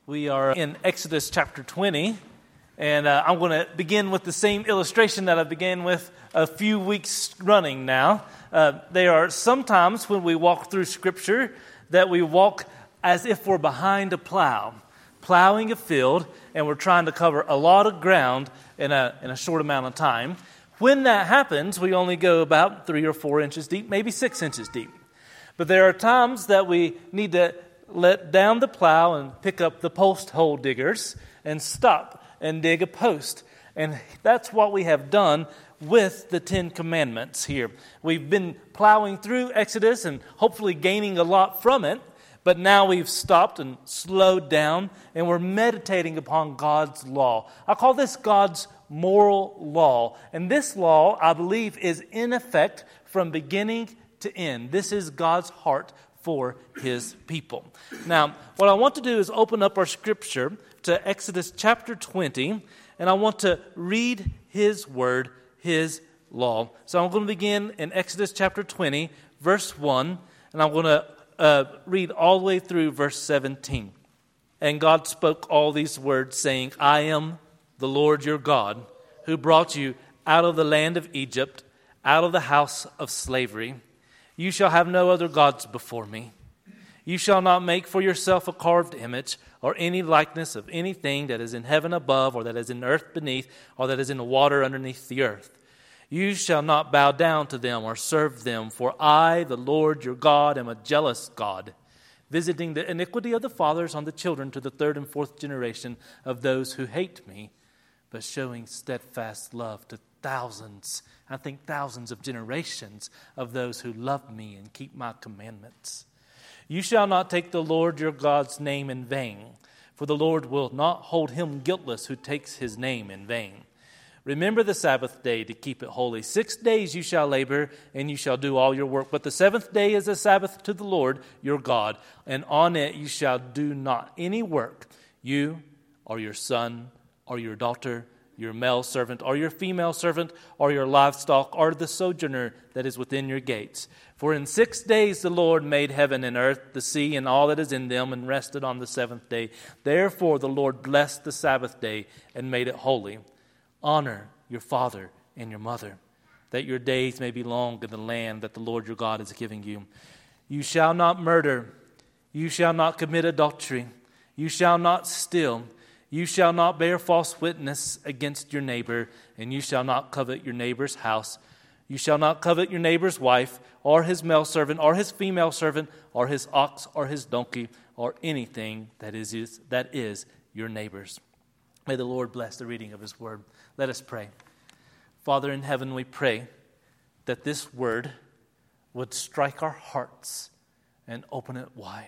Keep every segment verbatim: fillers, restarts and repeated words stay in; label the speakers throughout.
Speaker 1: We are in Exodus chapter twenty, and uh, I'm going to begin with the same illustration that I began with a few weeks running now. Uh, there are sometimes when we walk through Scripture that we walk as if we're behind a plow, plowing a field, and we're trying to cover a lot of ground in a, in a short amount of time. When that happens, we only go about three or four inches deep, maybe six inches deep. But there are times that we need to let down the plow and pick up the post hole diggers and stop and dig a post. And that's what we have done with the Ten Commandments here. We've been plowing through Exodus and hopefully gaining a lot from it, but now we've stopped and slowed down and we're meditating upon God's law. I call this God's moral law. And this law, I believe, is in effect from beginning to end. This is God's heart for His people. Now, what I want to do is open up our scripture to Exodus chapter twenty, and I want to read His word, His law. So I'm going to begin in Exodus chapter twenty, verse one, and I'm going to uh, read all the way through verse seventeen. And God spoke all these words, saying, I am the Lord your God, who brought you out of the land of Egypt, out of the house of slavery. You shall have no other gods before me. You shall not make for yourself a carved image or any likeness of anything that is in heaven above, or that is in earth beneath, or that is in the water underneath the earth. You shall not bow down to them or serve them, for I, the Lord your God, am a jealous God, visiting the iniquity of the fathers on the children to the third and fourth generation of those who hate me, but showing steadfast love to thousands, I think thousands of generations of those who love me and keep my commandments. You shall not take the Lord your God's name in vain, for the Lord will not hold him guiltless who takes his name in vain. Remember the Sabbath day to keep it holy. Six days you shall labor, and you shall do all your work. But the seventh day is a Sabbath to the Lord your God, and on it you shall do not any work, you or your son or your daughter, your male servant or your female servant, or your livestock, or the sojourner that is within your gates. For in six days the Lord made heaven and earth, the sea, and all that is in them, and rested on the seventh day. Therefore the Lord blessed the Sabbath day and made it holy. Honor your father and your mother, that your days may be long in the land that the Lord your God is giving you. You shall not murder. You shall not commit adultery. You shall not steal. You shall not bear false witness against your neighbor, and you shall not covet your neighbor's house. You shall not covet your neighbor's wife, or his male servant, or his female servant, or his ox, or his donkey, or anything that is, is, that is your neighbor's. May the Lord bless the reading of His word. Let us pray. Father in heaven, we pray that this word would strike our hearts and open it wide.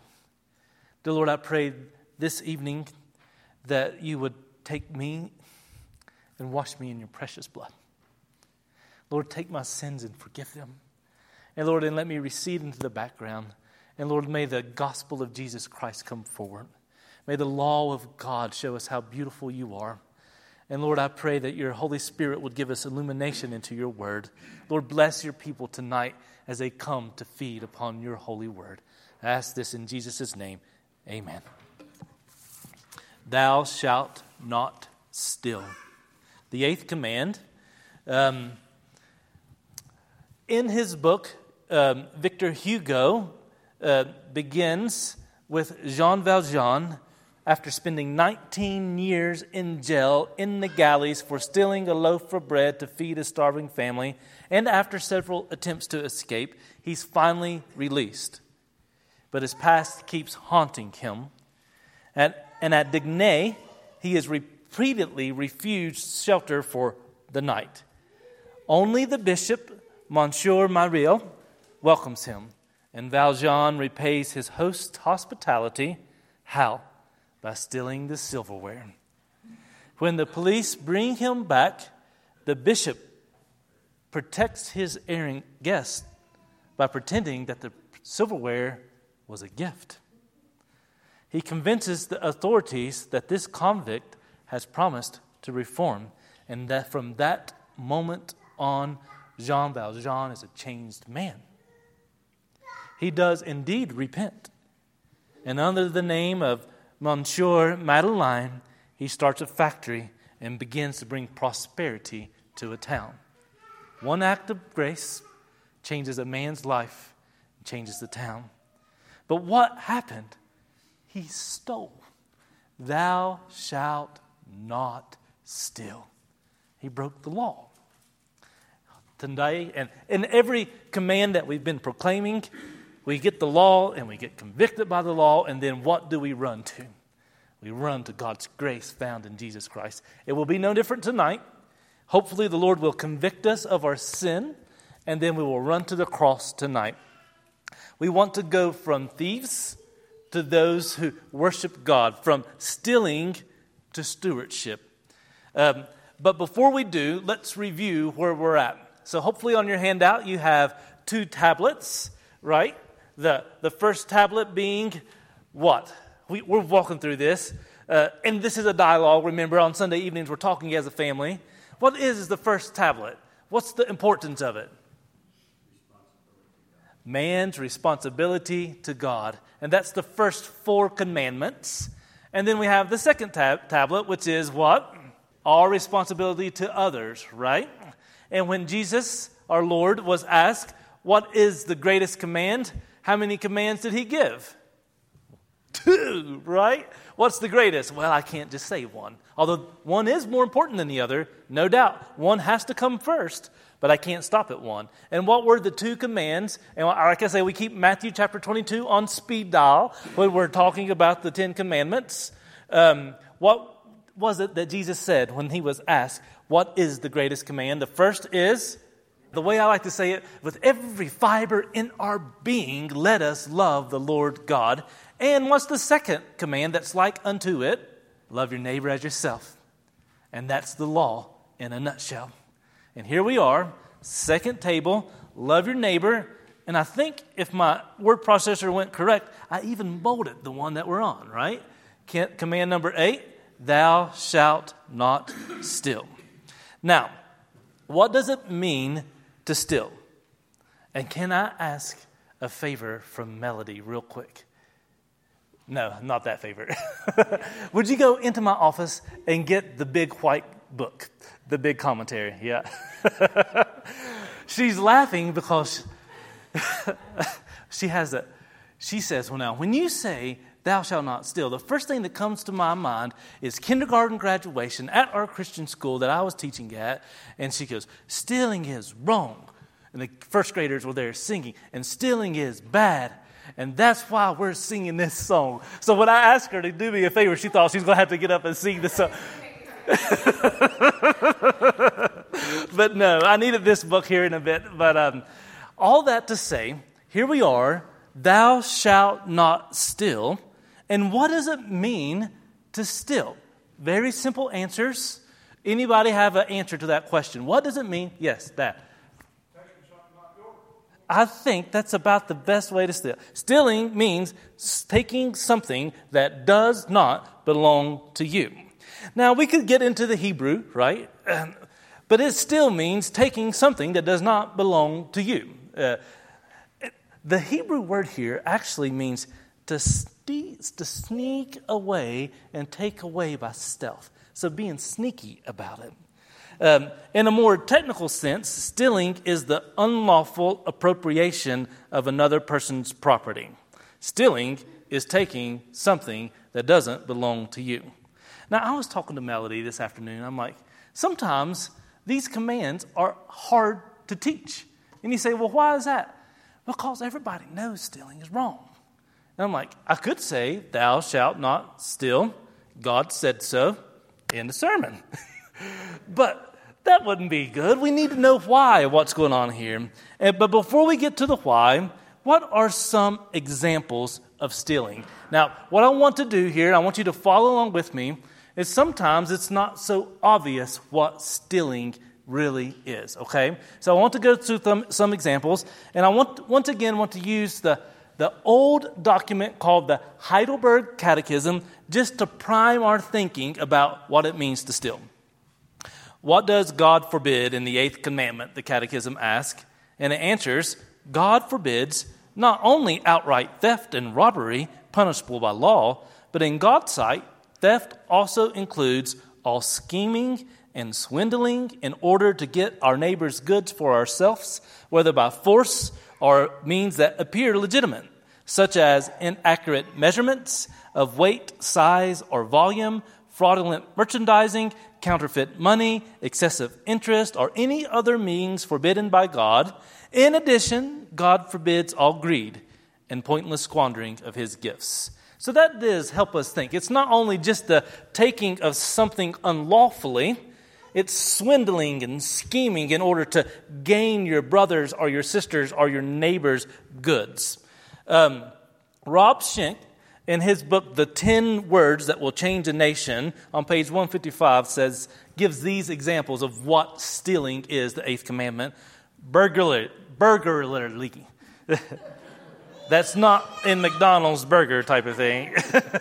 Speaker 1: Dear Lord, I pray this evening that you would take me and wash me in your precious blood. Lord, take my sins and forgive them. And Lord, and let me recede into the background. And Lord, may the gospel of Jesus Christ come forward. May the law of God show us how beautiful you are. And Lord, I pray that your Holy Spirit would give us illumination into your word. Lord, bless your people tonight as they come to feed upon your holy word. I ask this in Jesus' name. Amen. Thou shalt not steal. The eighth command. Um, in his book, um, Victor Hugo uh, begins with Jean Valjean, after spending nineteen years in jail in the galleys for stealing a loaf of bread to feed a starving family, and after several attempts to escape, he's finally released. But his past keeps haunting him. At, and at Dignay, he has repeatedly refused shelter for the night. Only the bishop, Monsieur Myriel, welcomes him, and Valjean repays his host's hospitality. How? By stealing the silverware. When the police bring him back, the bishop protects his erring guest by pretending that the silverware was a gift. He convinces the authorities that this convict has promised to reform, and that from that moment on, Jean Valjean is a changed man. He does indeed repent, and under the name of Monsieur Madeleine, he starts a factory and begins to bring prosperity to a town. One act of grace changes a man's life, changes the town. But what happened? He stole. Thou shalt not steal. He broke the law. Today, and in every command that we've been proclaiming, we get the law and we get convicted by the law, and then what do we run to? We run to God's grace found in Jesus Christ. It will be no different tonight. Hopefully the Lord will convict us of our sin, and then we will run to the cross tonight. We want to go from thieves to those who worship God, from stealing to stewardship. Um, but before we do, let's review where we're at. So hopefully on your handout you have two tablets, right? The, the first tablet being what? We, we're walking through this. Uh, and this is a dialogue. Remember, on Sunday evenings we're talking as a family. What is the first tablet? What's the importance of it? Man's responsibility to God. And that's the first four commandments. And then we have the second tab- tablet, which is what? Our responsibility to others, right? And when Jesus, our Lord, was asked, what is the greatest command? How many commands did he give? Two, right? What's the greatest? Well, I can't just say one. Although one is more important than the other, no doubt. One has to come first, but I can't stop at one. And what were the two commands? And like I say, we keep Matthew chapter twenty-two on speed dial when we're talking about the Ten Commandments. Um, what was it that Jesus said when he was asked, what is the greatest command? The first is, the way I like to say it, with every fiber in our being, let us love the Lord God. And what's the second command that's like unto it? Love your neighbor as yourself. And that's the law in a nutshell. And here we are, second table, love your neighbor. And I think if my word processor went correct, I even bolded the one that we're on, right? Command number eight, thou shalt not steal. Now, what does it mean to steal? And can I ask a favor from Melody real quick? No, not that favor. Would you go into my office and get the big white book, the big commentary? Yeah. She's laughing because she has a, she says, well now, when you say thou shalt not steal, the first thing that comes to my mind is kindergarten graduation at our Christian school that I was teaching at. And she goes, stealing is wrong. And the first graders were there singing, and stealing is bad. And that's why we're singing this song. So when I asked her to do me a favor, she thought she was going to have to get up and sing the song. But no, I needed this book here in a bit. But um, all that to say, here we are, thou shalt not steal. And what does it mean to steal? Very simple answers. Anybody have an answer to that question? What does it mean? Yes, that. I think that's about the best way to steal. Stealing means taking something that does not belong to you. Now, we could get into the Hebrew, right? Um, but it still means taking something that does not belong to you. Uh, the Hebrew word here actually means to, ste- to sneak away and take away by stealth. So being sneaky about it. Um, in a more technical sense, stealing is the unlawful appropriation of another person's property. Stealing is taking something that doesn't belong to you. Now, I was talking to Melody this afternoon. I'm like, sometimes these commands are hard to teach. And you say, well, why is that? Because everybody knows stealing is wrong. And I'm like, I could say, thou shalt not steal. God said so in the sermon. But that wouldn't be good. We need to know why, what's going on here. But before we get to the why, what are some examples of stealing? Now, what I want to do here, I want you to follow along with me, is sometimes it's not so obvious what stealing really is, okay? So I want to go through some, some examples, and I want once again want to use the, the old document called the Heidelberg Catechism just to prime our thinking about what it means to steal. What does God forbid in the eighth commandment, the Catechism asks? And it answers, God forbids not only outright theft and robbery punishable by law, But in God's sight, theft also includes all scheming and swindling in order to get our neighbor's goods for ourselves, whether by force or means that appear legitimate, such as inaccurate measurements of weight, size, or volume, fraudulent merchandising, counterfeit money, excessive interest, or any other means forbidden by God. In addition, God forbids all greed and pointless squandering of his gifts. So that does help us think. It's not only just the taking of something unlawfully, it's swindling and scheming in order to gain your brother's or your sister's or your neighbor's goods. Um, Rob Schenck, in his book, The Ten Words That Will Change a Nation, on page one fifty-five, says, gives these examples of what stealing is, the eighth commandment. Burglary. Burglary. That's not in McDonald's burger type of thing.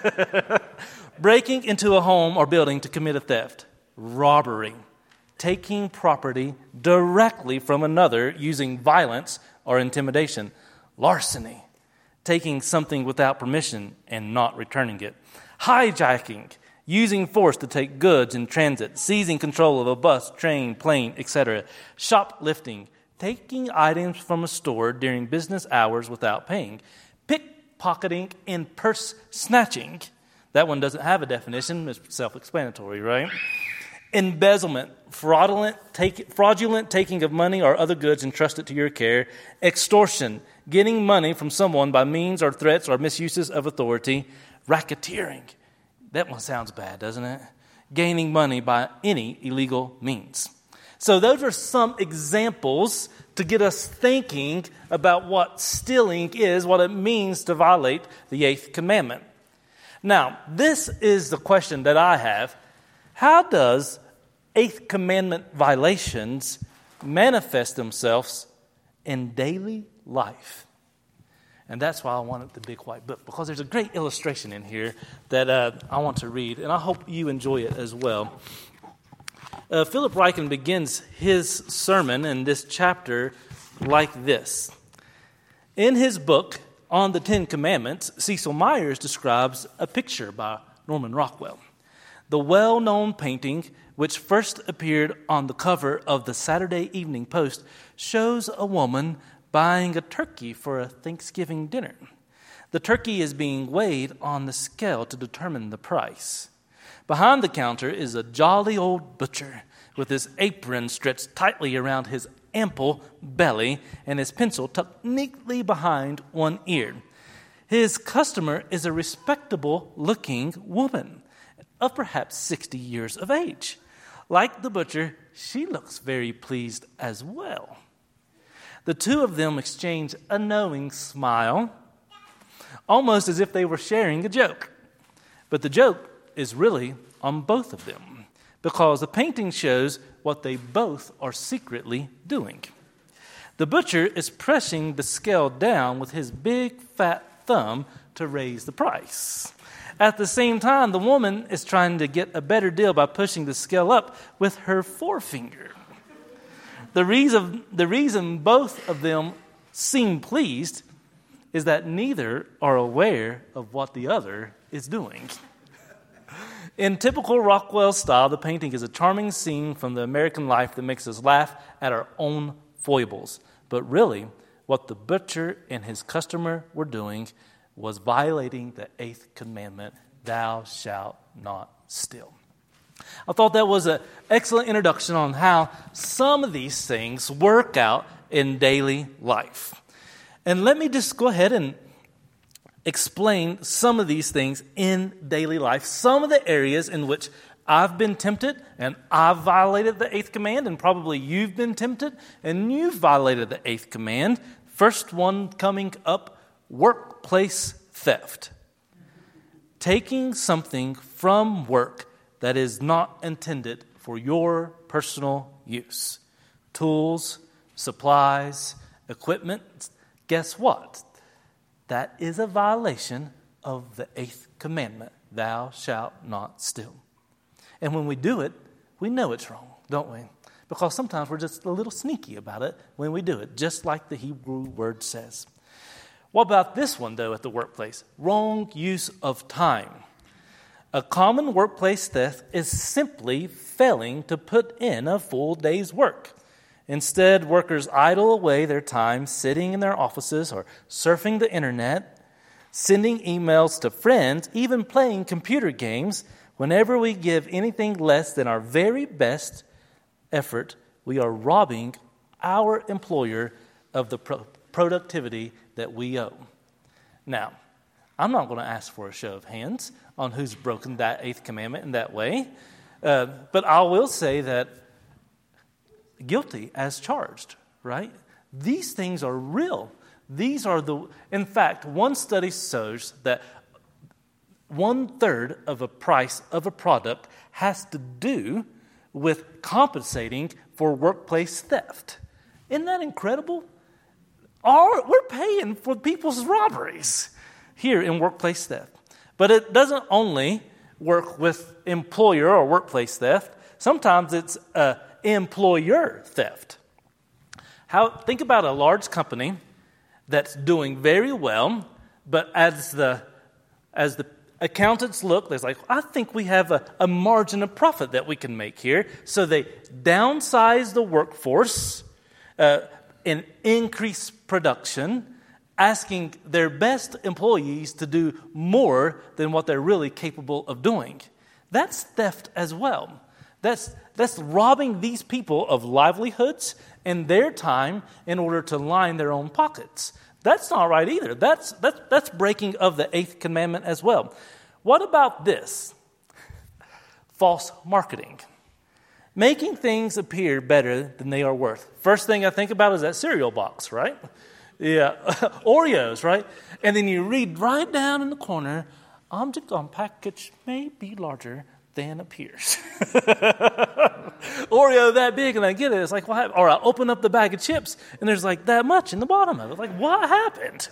Speaker 1: Breaking into a home or building to commit a theft. Robbery. Taking property directly from another using violence or intimidation. Larceny. Taking something without permission and not returning it. Hijacking. Using force to take goods in transit. Seizing control of a bus, train, plane, et cetera. Shoplifting. Taking items from a store during business hours without paying. Pickpocketing and purse snatching. That one doesn't have a definition. It's self-explanatory, right? Embezzlement, fraudulent, take, fraudulent taking of money or other goods entrusted to your care. Extortion, getting money from someone by means or threats or misuses of authority. Racketeering, that one sounds bad, doesn't it? Gaining money by any illegal means. So those are some examples to get us thinking about what stealing is, what it means to violate the eighth commandment. Now, this is the question that I have. How does eighth commandment violations manifest themselves in daily life? And that's why I wanted the big white book, because there's a great illustration in here that uh, I want to read, and I hope you enjoy it as well. Uh, Philip Ryken begins his sermon in this chapter like this. In his book on the Ten Commandments, Cecil Myers describes a picture by Norman Rockwell. The well-known painting, which first appeared on the cover of the Saturday Evening Post, shows a woman buying a turkey for a Thanksgiving dinner. The turkey is being weighed on the scale to determine the price. Behind the counter is a jolly old butcher with his apron stretched tightly around his ample belly and his pencil tucked neatly behind one ear. His customer is a respectable-looking woman of perhaps sixty years of age. Like the butcher, she looks very pleased as well. The two of them exchange a knowing smile, almost as if they were sharing a joke. But the joke is really on both of them, because the painting shows what they both are secretly doing. The butcher is pressing the scale down with his big fat thumb to raise the price. At the same time, the woman is trying to get a better deal by pushing the scale up with her forefinger. The reason, the reason both of them seem pleased is that neither are aware of what the other is doing. In typical Rockwell style, the painting is a charming scene from the American life that makes us laugh at our own foibles. But really, what the butcher and his customer were doing was violating the eighth commandment, thou shalt not steal. I thought that was an excellent introduction on how some of these things work out in daily life. And let me just go ahead and explain some of these things in daily life, some of the areas in which I've been tempted and I've violated the eighth command, and probably you've been tempted and you've violated the eighth command. First one coming up, workplace theft. Taking something from work that is not intended for your personal use. Tools, supplies, equipment. Guess what? That is a violation of the eighth commandment, thou shalt not steal. And when we do it, we know it's wrong, don't we? Because sometimes we're just a little sneaky about it when we do it, just like the Hebrew word says. What about this one, though, at the workplace? Wrong use of time. A common workplace theft is simply failing to put in a full day's work. Instead, workers idle away their time sitting in their offices or surfing the internet, sending emails to friends, even playing computer games. Whenever we give anything less than our very best effort, we are robbing our employer of the pro- productivity that we owe. Now, I'm not going to ask for a show of hands on who's broken that eighth commandment in that way, uh, but I will say that guilty as charged, right? These things are real. These are the, in fact, one study shows that one third of a price of a product has to do with compensating for workplace theft. Isn't that incredible? Our, we're paying for people's robberies here in workplace theft. But it doesn't only work with employer or workplace theft. Sometimes it's uh, employer theft. How, think about a large company that's doing very well, but as the as the accountants look, they're like, I think we have a, a margin of profit that we can make here. So they downsize the workforce uh, and increase production, asking their best employees to do more than what they're really capable of doing. That's theft as well. That's that's robbing these people of livelihoods and their time in order to line their own pockets. That's not right either. That's that's that's breaking of the eighth commandment as well. What about this? False marketing. Making things appear better than they are worth. First thing I think about is that cereal box, right? Yeah, Oreos, right? And then you read right down in the corner, object on package may be larger than appears. Oreo that big, and I get it. It's like, what happened? Or I open up the bag of chips, and there's like that much in the bottom of it. Like, what happened?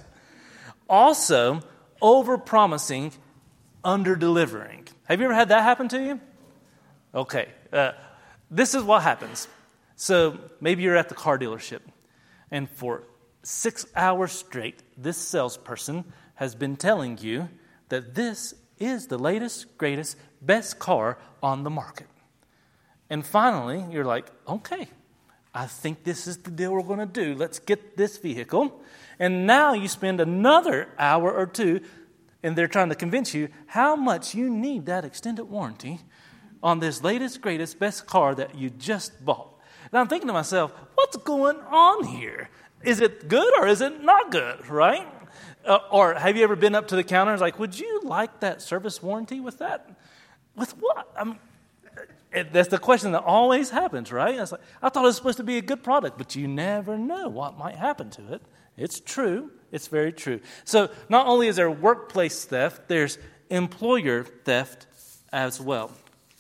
Speaker 1: Also, over-promising, under-delivering. Have you ever had that happen to you? Okay, uh, this is what happens. So maybe you're at the car dealership, and for six hours straight, this salesperson has been telling you that this is the latest, greatest, best car on the market. And finally, you're like, okay, I think this is the deal we're going to do. Let's get this vehicle. And now you spend another hour or two, and they're trying to convince you how much you need that extended warranty on this latest, greatest, best car that you just bought. And I'm thinking to myself, what's going on here? Is it good or is it not good, right? Uh, or have you ever been up to the counter and was like, would you like that service warranty with that? With what? I mean, it, that's the question that always happens, right? It's like, I thought it was supposed to be a good product, but you never know what might happen to it. It's true. It's very true. So not only is there workplace theft, there's employer theft as well.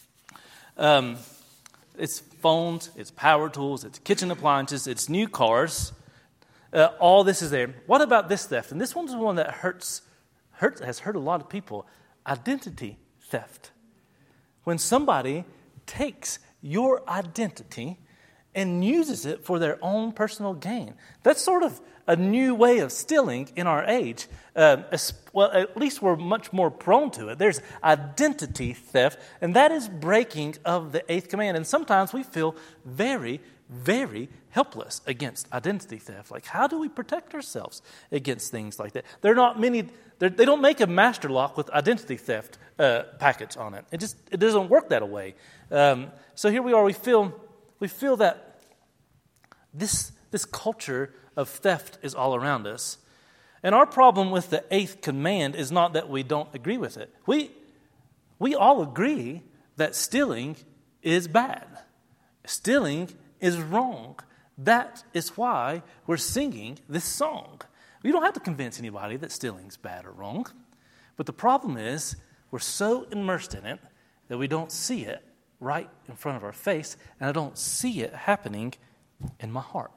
Speaker 1: Um, it's phones, it's power tools, it's kitchen appliances, it's new cars. Uh, all this is there. What about this theft? And this one's the one that hurts, hurts, has hurt a lot of people. Identity theft. When somebody takes your identity and uses it for their own personal gain. That's sort of a new way of stealing in our age. Uh, well, at least we're much more prone to it. There's identity theft, and that is breaking of the eighth command. And sometimes we feel very, very helpless against identity theft. Like, how do we protect ourselves against things like that? There are not many. They don't make a master lock with identity theft uh, package on it. It just it doesn't work that way. Um, so here we are. We feel we feel that this this culture of theft is all around us. And our problem with the eighth command is not that we don't agree with it. We we all agree that stealing is bad. Stealing is wrong. That is why we're singing this song. We don't have to convince anybody that stealing's bad or wrong. But the problem is we're so immersed in it that we don't see it right in front of our face, and I don't see it happening in my heart.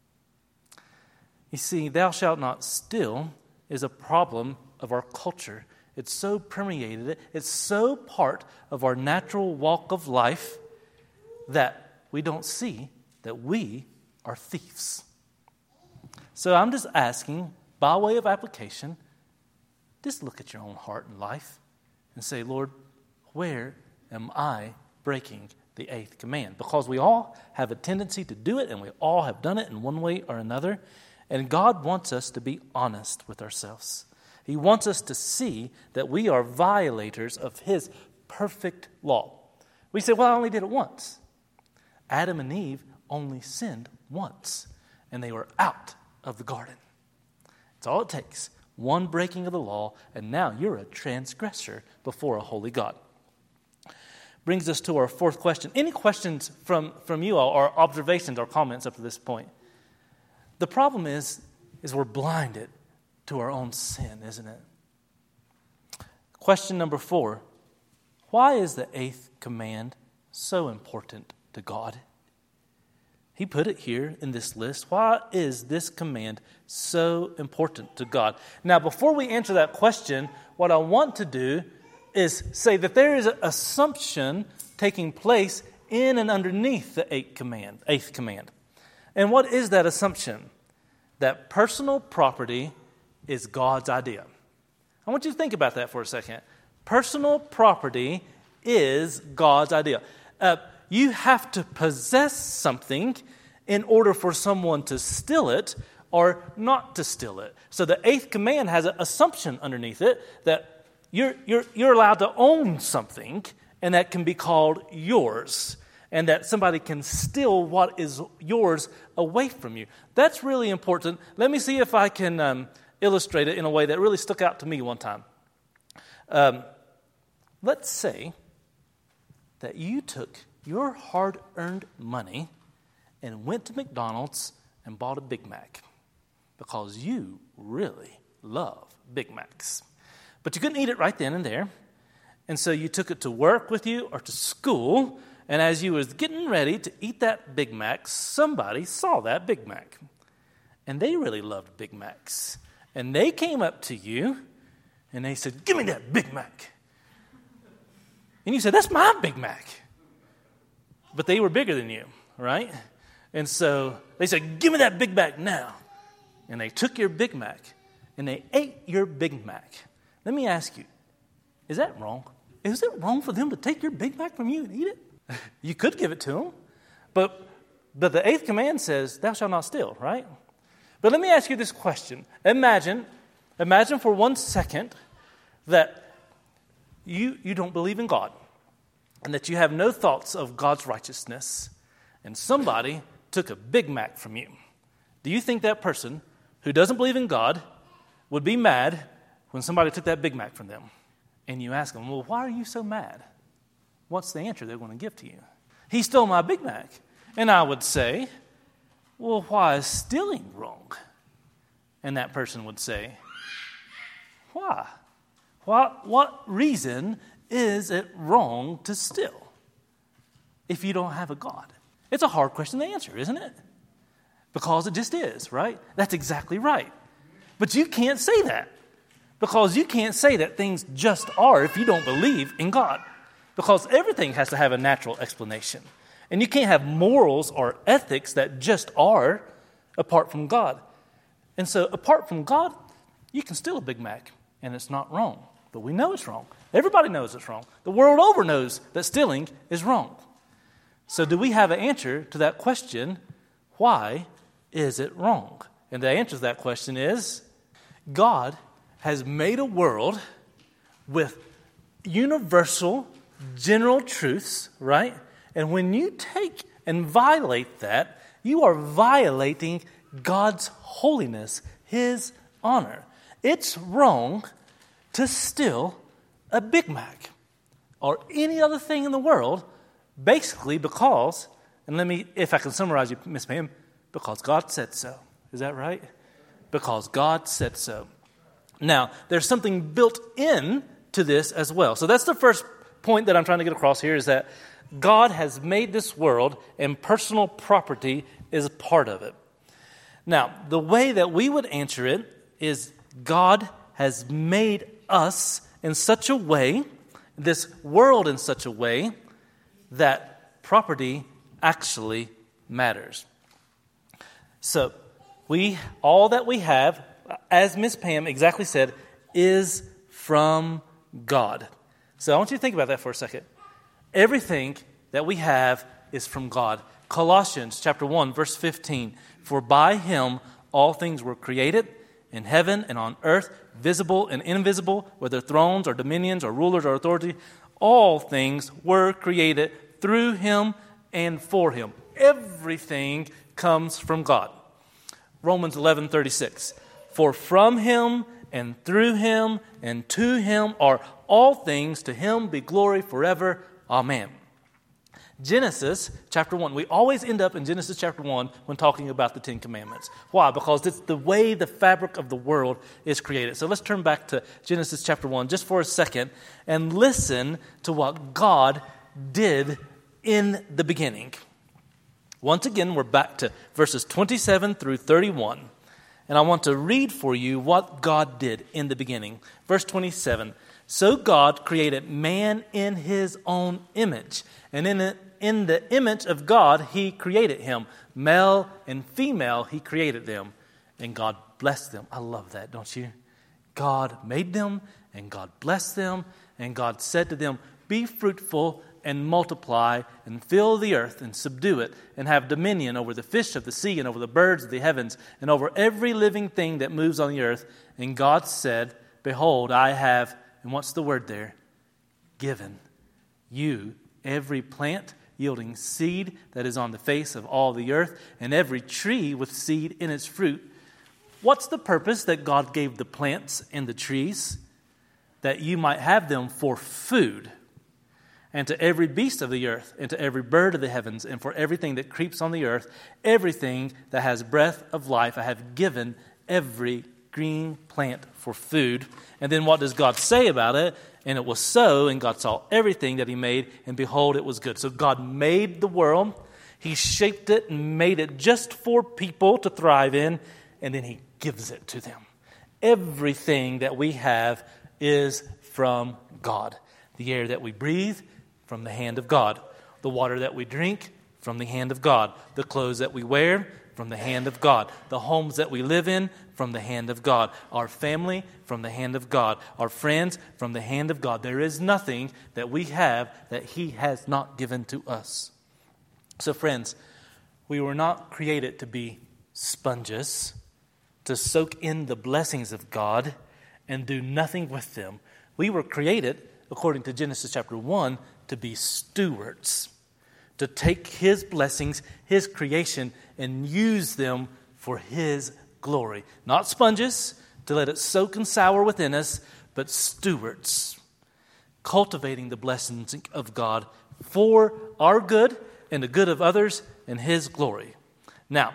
Speaker 1: You see, thou shalt not steal is a problem of our culture. It's so permeated, it's so part of our natural walk of life that we don't see that we are thieves. So I'm just asking, by way of application, just look at your own heart and life and say, Lord, where am I breaking the eighth command? Because we all have a tendency to do it, and we all have done it in one way or another. And God wants us to be honest with ourselves. He wants us to see that we are violators of His perfect law. We say, well, I only did it once. Adam and Eve only sinned once, and they were out of the garden. It's all it takes. One breaking of the law, and now you're a transgressor before a holy God. Brings us to our fourth question. Any questions from, from you all, or observations or comments up to this point? The problem is, is we're blinded to our own sin, isn't it? Question number four. Why is the eighth command so important to God? He put it here in this list. Why is this command so important to God? Now, before we answer that question, what I want to do is say that there is an assumption taking place in and underneath the eighth command, eighth command. And what is that assumption? That personal property is God's idea. I want you to think about that for a second. Personal property is God's idea. Uh, you have to possess something in order for someone to steal it or not to steal it. So the eighth command has an assumption underneath it that you're, you're, you're allowed to own something, and that can be called yours, and that somebody can steal what is yours away from you. That's really important. Let me see if I can um, illustrate it in a way that really stuck out to me one time. Um, let's say that you took your hard-earned money and went to McDonald's and bought a Big Mac because you really love Big Macs. But you couldn't eat it right then and there, and so you took it to work with you or to school, and as you was getting ready to eat that Big Mac, somebody saw that Big Mac, and they really loved Big Macs, and they came up to you, and they said, "Give me that Big Mac." And you said, "That's my Big Mac." But they were bigger than you, right? And so they said, "Give me that Big Mac now." And they took your Big Mac, and they ate your Big Mac. Let me ask you, is that wrong? Is it wrong for them to take your Big Mac from you and eat it? You could give it to them, but, but the eighth command says, "Thou shalt not steal," right? But let me ask you this question. Imagine, imagine for one second that you, you don't believe in God, and that you have no thoughts of God's righteousness, and somebody took a Big Mac from you. Do you think that person who doesn't believe in God would be mad when somebody took that Big Mac from them? And you ask them, "Well, why are you so mad?" What's the answer they're going to give to you? "He stole my Big Mac." And I would say, "Well, why is stealing wrong?" And that person would say, "Why? What, what reason is it wrong to steal if you don't have a God?" It's a hard question to answer, isn't it? Because it just is, right? That's exactly right. But you can't say that, because you can't say that things just are if you don't believe in God. Because everything has to have a natural explanation. And you can't have morals or ethics that just are apart from God. And so apart from God, you can steal a Big Mac, and it's not wrong. But we know it's wrong. Everybody knows it's wrong. The world over knows that stealing is wrong. So do we have an answer to that question? Why is it wrong? And the answer to that question is, God has made a world with universal, general truths, right? And when you take and violate that, you are violating God's holiness, His honor. It's wrong to steal a Big Mac or any other thing in the world, basically because, and let me, if I can summarize you, Miss Pam, because God said so. Is that right? Because God said so. Now, there's something built in to this as well. So that's the first point that I'm trying to get across here, is that God has made this world, and personal property is a part of it. Now, the way that we would answer it is God has made us in such a way, this world in such a way, that property actually matters. So, we all that we have, as Miss Pam exactly said, is from God. So I want you to think about that for a second. Everything that we have is from God. Colossians chapter one, verse fifteen. For by him all things were created, in heaven and on earth, visible and invisible, whether thrones or dominions or rulers or authority, all things were created through him and for him. Everything comes from God. Romans eleven thirty-six. For from him and through him and to him are all things, to him be glory forever. Amen. Genesis chapter one. We always end up in Genesis chapter one when talking about the Ten Commandments. Why? Because it's the way the fabric of the world is created. So let's turn back to Genesis chapter one just for a second and listen to what God did in the beginning. Once again, we're back to verses twenty-seven through thirty-one. And I want to read for you what God did in the beginning. Verse twenty-seven. So God created man in his own image. And in it, in the image of God, he created him. Male and female, he created them. And God blessed them. I love that, don't you? God made them, and God blessed them. And God said to them, be fruitful and multiply and fill the earth and subdue it and have dominion over the fish of the sea and over the birds of the heavens and over every living thing that moves on the earth. And God said, behold, I have, and what's the word there? Given you every plant yielding seed that is on the face of all the earth, and every tree with seed in its fruit. What's the purpose that God gave the plants and the trees? That you might have them for food. And to every beast of the earth, and to every bird of the heavens, and for everything that creeps on the earth, everything that has breath of life, I have given every green plant for food. And then what does God say about it? And it was so, and God saw everything that he made, and behold, it was good. So God made the world. He shaped it and made it just for people to thrive in, and then he gives it to them. Everything that we have is from God. The air that we breathe, from the hand of God. The water that we drink, from the hand of God. The clothes that we wear, from the hand of God. The homes that we live in, from the hand of God. Our family, from the hand of God. Our friends, from the hand of God. There is nothing that we have that he has not given to us. So friends, we were not created to be sponges, to soak in the blessings of God and do nothing with them. We were created, according to Genesis chapter one, to be stewards, to take his blessings, his creation, and use them for his glory. Not sponges, to let it soak and sour within us, but stewards, cultivating the blessings of God for our good and the good of others and his glory. Now,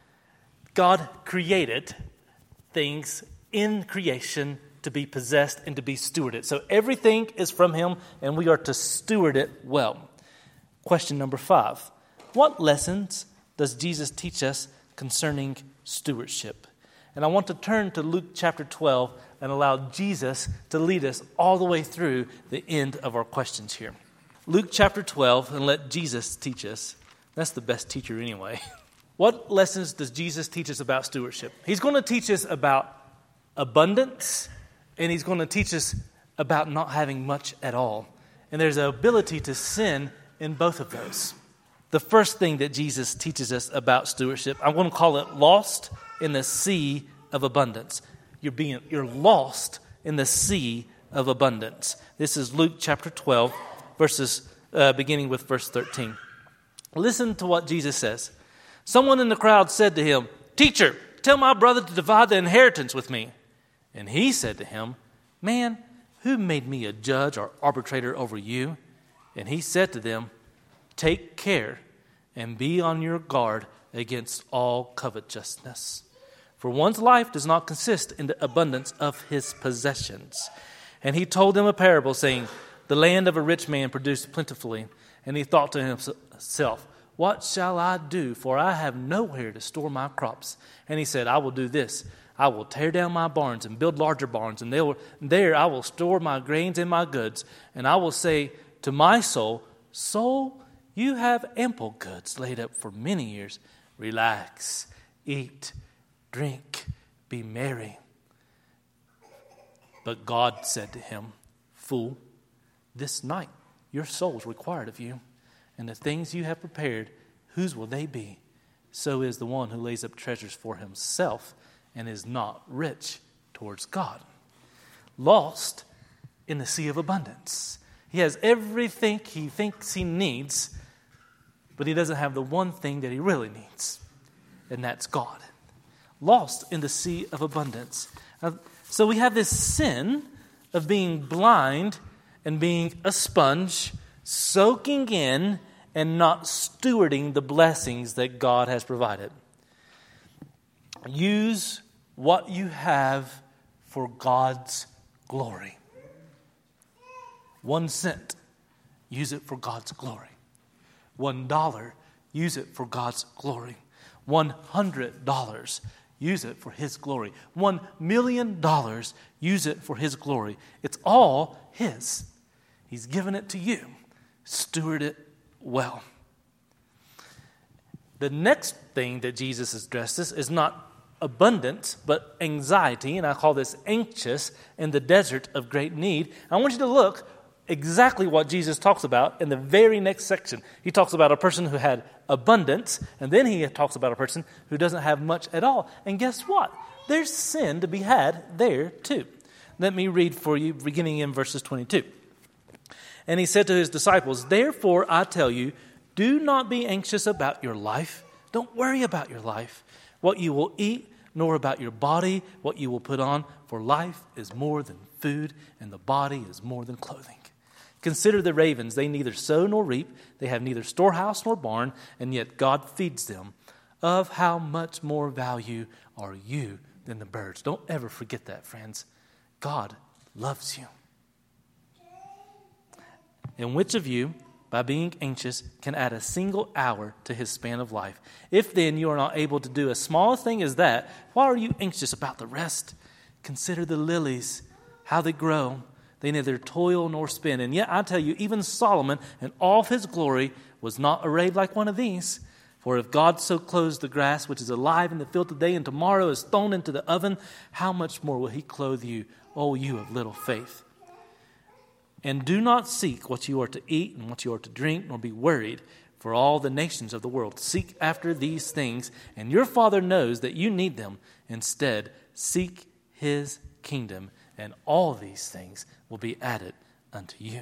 Speaker 1: God created things in creation to be possessed and to be stewarded. So everything is from him, and we are to steward it well. Question number five. What lessons does Jesus teach us concerning stewardship? And I want to turn to Luke chapter twelve and allow Jesus to lead us all the way through the end of our questions here. Luke chapter twelve, and let Jesus teach us. That's the best teacher anyway. What lessons does Jesus teach us about stewardship? He's going to teach us about abundance, and he's going to teach us about not having much at all. And there's an ability to sin in both of those. The first thing that Jesus teaches us about stewardship, I'm going to call it lost in the sea of abundance. You're being, you're lost in the sea of abundance. This is Luke chapter twelve, verses uh, beginning with verse thirteen. Listen to what Jesus says. Someone in the crowd said to him, "Teacher, tell my brother to divide the inheritance with me." And he said to him, "Man, who made me a judge or arbitrator over you?" And he said to them, "Take care and be on your guard against all covetousness. For one's life does not consist in the abundance of his possessions." And he told them a parable, saying, "The land of a rich man produced plentifully. And he thought to himself, 'What shall I do? For I have nowhere to store my crops.' And he said, 'I will do this. I will tear down my barns and build larger barns, and will, there I will store my grains and my goods. And I will say to my soul, Soul, you have ample goods laid up for many years. Relax, eat, drink, be merry.' But God said to him, 'Fool, this night your soul is required of you, and the things you have prepared, whose will they be? So is the one who lays up treasures for himself and is not rich towards God. Lost in the sea of abundance. He has everything he thinks he needs, but he doesn't have the one thing that he really needs, and that's God. Lost in the sea of abundance. Uh, so we have this sin of being blind and being a sponge, soaking in and not stewarding the blessings that God has provided. Use what you have for God's glory. One cent, use it for God's glory. One dollar, use it for God's glory. One hundred dollars, use it for His glory. One million dollars, use it for His glory. It's all His. He's given it to you. Steward it well. The next thing that Jesus addresses is not abundance, but anxiety, and I call this anxious in the desert of great need. I want you to look exactly what Jesus talks about in the very next section. He talks about a person who had abundance, and then he talks about a person who doesn't have much at all. And guess what? There's sin to be had there too. Let me read for you, beginning in verses twenty-two. And he said to his disciples, "Therefore I tell you, do not be anxious about your life. Don't worry about your life, what you will eat, nor about your body, what you will put on. For life is more than food, and the body is more than clothing. Consider the ravens. They neither sow nor reap. They have neither storehouse nor barn, and yet God feeds them. Of how much more value are you than the birds?" Don't ever forget that, friends. God loves you. "And which of you, by being anxious, can add a single hour to his span of life? If then you are not able to do a small thing as that, why are you anxious about the rest? Consider the lilies, how they grow. They neither toil nor spin. And yet I tell you, even Solomon in all his glory was not arrayed like one of these. For if God so clothes the grass, which is alive in the field today and tomorrow is thrown into the oven, how much more will he clothe you, O you of little faith? And do not seek what you are to eat and what you are to drink, nor be worried, for all the nations of the world seek after these things, and your Father knows that you need them. Instead, seek his kingdom, and all these things will be added unto you."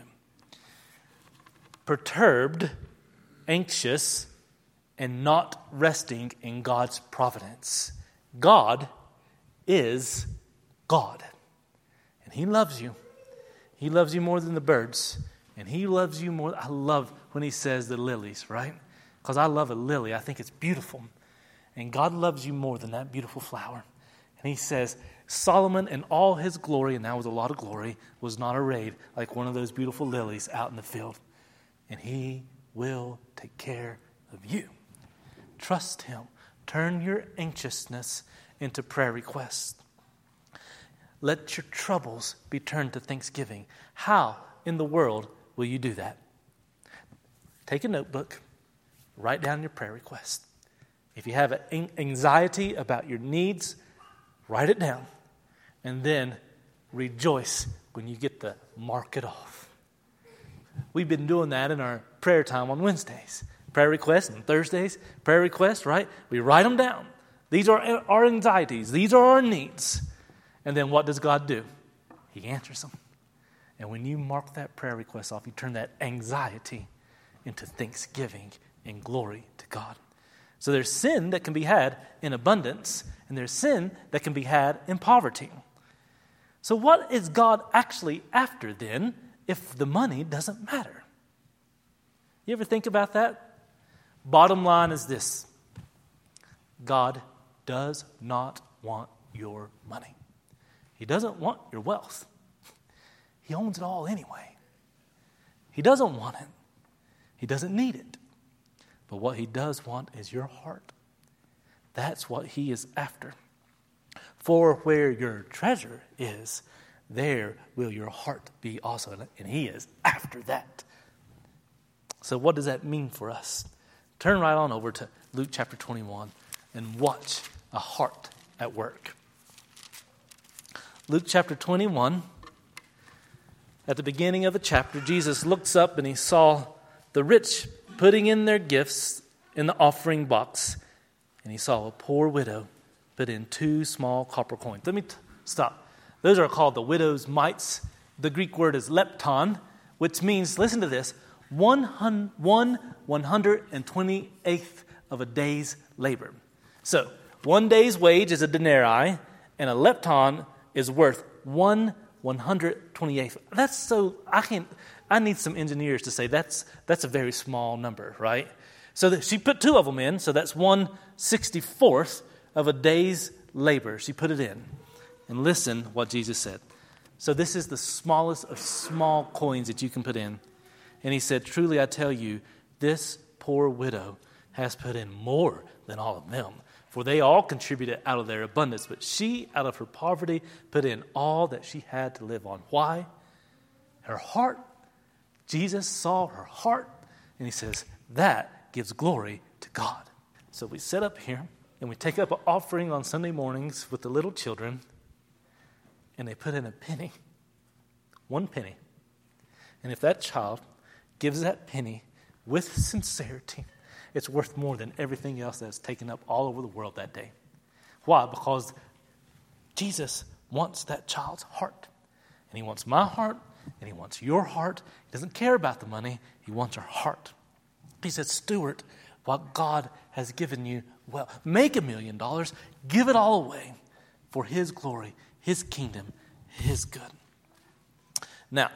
Speaker 1: Perturbed, anxious, and not resting in God's providence. God is God, and he loves you. He loves you more than the birds. And he loves you more. I love when he says the lilies, right? Because I love a lily. I think it's beautiful. And God loves you more than that beautiful flower. And he says, Solomon in all his glory, and that was a lot of glory, was not arrayed like one of those beautiful lilies out in the field. And he will take care of you. Trust him. Turn your anxiousness into prayer requests. Let your troubles be turned to thanksgiving. How in the world will you do that? Take a notebook, write down your prayer request. If you have anxiety about your needs, write it down. And then rejoice when you get to mark it off. We've been doing that in our prayer time on Wednesdays. Prayer requests on Thursdays, prayer requests, right? We write them down. These are our anxieties. These are our needs. And then what does God do? He answers them. And when you mark that prayer request off, you turn that anxiety into thanksgiving and glory to God. So there's sin that can be had in abundance, and there's sin that can be had in poverty. So what is God actually after then if the money doesn't matter? You ever think about that? Bottom line is this: God does not want your money. He doesn't want your wealth. He owns it all anyway. He doesn't want it. He doesn't need it. But what he does want is your heart. That's what he is after. For where your treasure is, there will your heart be also. And he is after that. So what does that mean for us? Turn right on over to Luke chapter twenty-one and watch a heart at work. Luke chapter twenty-one, At the beginning of the chapter, Jesus looks up and he saw the rich putting in their gifts in the offering box, and he saw a poor widow put in two small copper coins. Let me t- stop. Those are called the widow's mites. The Greek word is lepton, which means, listen to this, one one hundred twenty-eighth of a day's labor. So, one day's wage is a denarii, and a lepton is worth one one hundred twenty-eighth. That's so, I can't, I need some engineers to say that's that's a very small number, right? So that she put two of them in, so that's one sixty-fourth of a day's labor. She put it in. And listen what Jesus said. So this is the smallest of small coins that you can put in. And he said, truly I tell you, this poor widow has put in more than all of them. For they all contributed out of their abundance, but she, out of her poverty, put in all that she had to live on. Why? Her heart. Jesus saw her heart, and he says, that gives glory to God. So we sit up here, and we take up an offering on Sunday mornings with the little children, and they put in a penny, one penny. And if that child gives that penny with sincerity, it's worth more than everything else that's taken up all over the world that day. Why? Because Jesus wants that child's heart. And he wants my heart, and he wants your heart. He doesn't care about the money. He wants our heart. He said, steward what God has given you. Well, make a million dollars. Give it all away for his glory, his kingdom, his good. Now,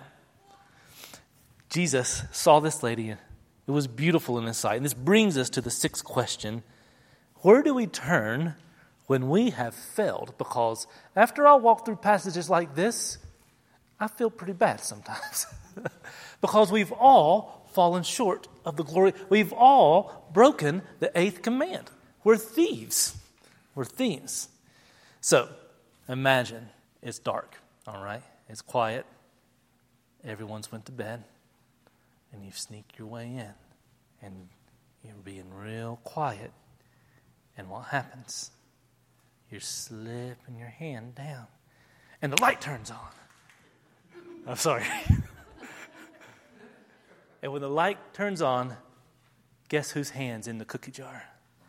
Speaker 1: Jesus saw this lady. It was beautiful in his sight. And this brings us to the sixth question. Where do we turn when we have failed? Because after I walk through passages like this, I feel pretty bad sometimes. Because we've all fallen short of the glory. We've all broken the eighth command. We're thieves. We're thieves. So, imagine it's dark, all right? It's quiet. Everyone's went to bed. And you sneak your way in, and you're being real quiet. And what happens? You're slipping your hand down, and the light turns on. I'm sorry. And when the light turns on, guess whose hand's in the cookie jar?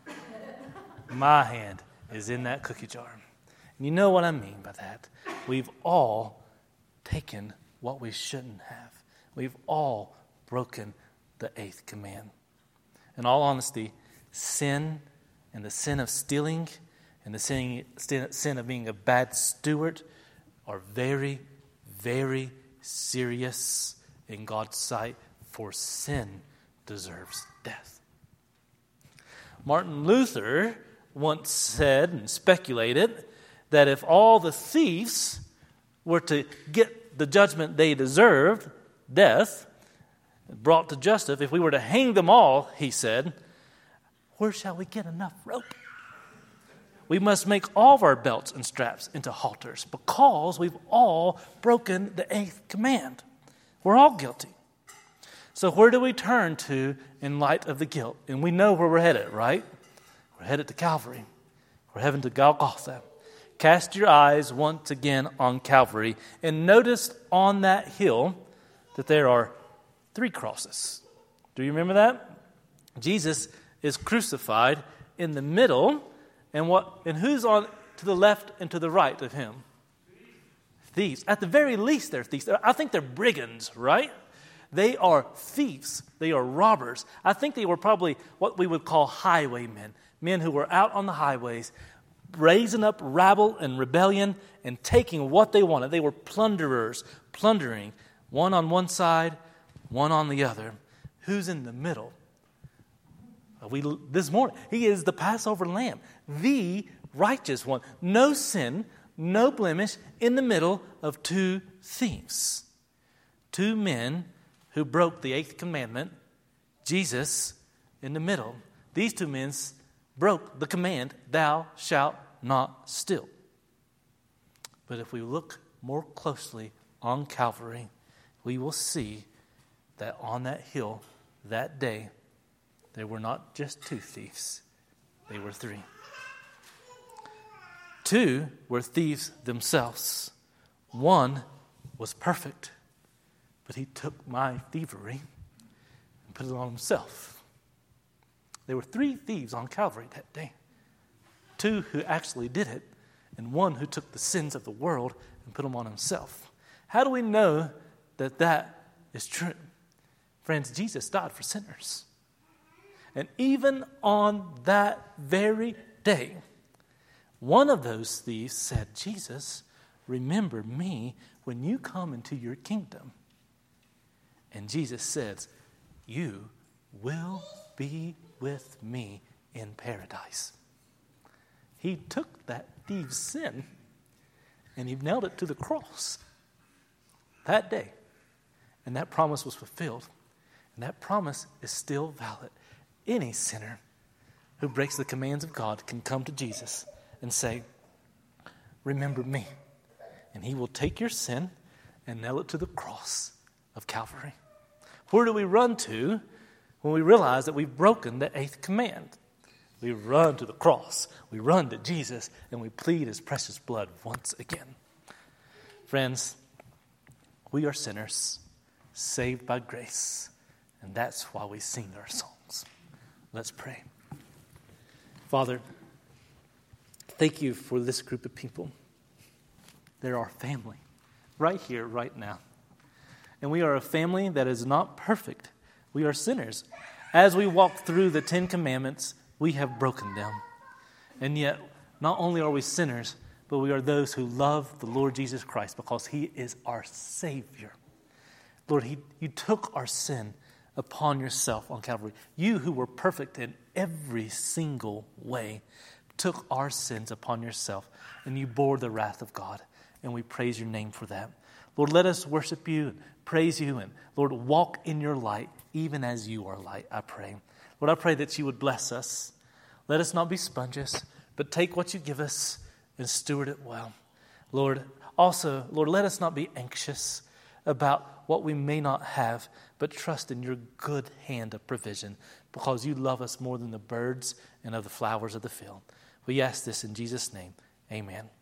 Speaker 1: My hand is in that cookie jar. And you know what I mean by that. We've all taken what we shouldn't have. We've all broken the eighth command. In all honesty, sin and the sin of stealing and the sin, sin of being a bad steward are very, very serious in God's sight, for sin deserves death. Martin Luther once said and speculated that if all the thieves were to get the judgment they deserved, death, brought to justice, if we were to hang them all, he said, where shall we get enough rope? We must make all of our belts and straps into halters because we've all broken the eighth command. We're all guilty. So where do we turn to in light of the guilt? And we know where we're headed, right? We're headed to Calvary. We're heading to Golgotha. Cast your eyes once again on Calvary and notice on that hill that there are three crosses. Do you remember that? Jesus is crucified in the middle, and what? And who's on to the left and to the right of him? Thieves. At the very least, they're thieves. I think they're brigands, right? They are thieves. They are robbers. I think they were probably what we would call highwaymen, men who were out on the highways, raising up rabble and rebellion and taking what they wanted. They were plunderers, plundering, one on one side, one on the other. Who's in the middle? We this morning, he is the Passover lamb, the righteous one. No sin, no blemish, in the middle of two thieves. Two men who broke the eighth commandment, Jesus in the middle. These two men broke the command, thou shalt not steal. But if we look more closely on Calvary, we will see that on that hill that day, there were not just two thieves, they were three. Two were thieves themselves. One was perfect. but he took my thievery and put it on himself. There were three thieves on Calvary that day. Two who actually did it, and one who took the sins of the world and put them on himself. How do we know that that is true? Friends, Jesus died for sinners. And even on that very day, one of those thieves said, Jesus, remember me when you come into your kingdom. And Jesus says, you will be with me in paradise. He took that thief's sin and he nailed it to the cross that day. And that promise was fulfilled. And that promise is still valid. Any sinner who breaks the commands of God can come to Jesus and say, remember me. And he will take your sin and nail it to the cross of Calvary. Where do we run to when we realize that we've broken the eighth command? We run to the cross. We run to Jesus, and we plead his precious blood once again. Friends, we are sinners, saved by grace, and that's why we sing our songs. Let's pray. Father, thank you for this group of people. They're our family, right here, right now. And we are a family that is not perfect. We are sinners. As we walk through the Ten Commandments, we have broken them. And yet, not only are we sinners, but we are those who love the Lord Jesus Christ because he is our Savior. Lord, he, you took our sin upon yourself on Calvary. You who were perfect in every single way took our sins upon yourself, and you bore the wrath of God. And we praise your name for that. Lord, let us worship you and praise you, and Lord, walk in your light even as you are light, I pray. Lord, I pray that you would bless us. Let us not be sponges, but take what you give us and steward it well. Lord, also, Lord, let us not be anxious about what we may not have, but trust in your good hand of provision, because you love us more than the birds and of the flowers of the field. We ask this in Jesus' name. Amen.